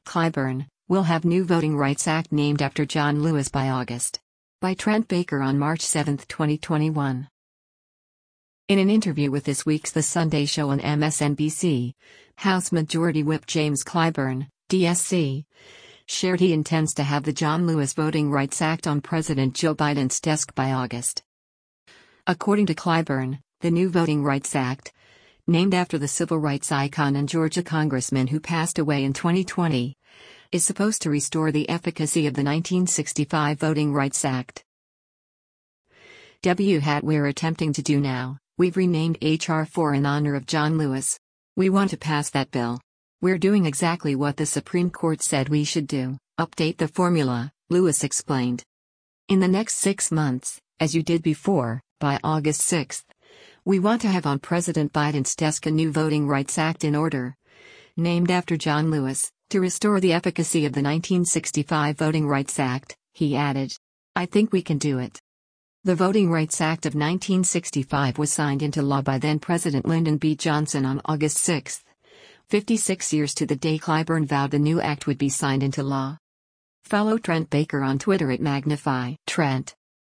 Clyburn, will have new Voting Rights Act named after John Lewis by August. By Trent Baker on March 7, 2021. In an interview with this week's The Sunday Show on MSNBC, House Majority Whip James Clyburn, DSC, shared he intends to have the John Lewis Voting Rights Act on President Joe Biden's desk by August. According to Clyburn, the new Voting Rights Act, named after the civil rights icon and Georgia congressman who passed away in 2020, is supposed to restore the efficacy of the 1965 Voting Rights Act. What we're attempting to do now, we've renamed H.R. 4 in honor of John Lewis. We want to pass that bill. We're doing exactly what the Supreme Court said we should do, update the formula, Lewis explained. In the next 6 months, as you did before, by August 6, we want to have on President Biden's desk a new Voting Rights Act in order, named after John Lewis, to restore the efficacy of the 1965 Voting Rights Act, he added. I think we can do it. The Voting Rights Act of 1965 was signed into law by then-President Lyndon B. Johnson on August 6, 56 years to the day Clyburn vowed the new act would be signed into law. Follow Trent Baker on Twitter at Magnify Trent.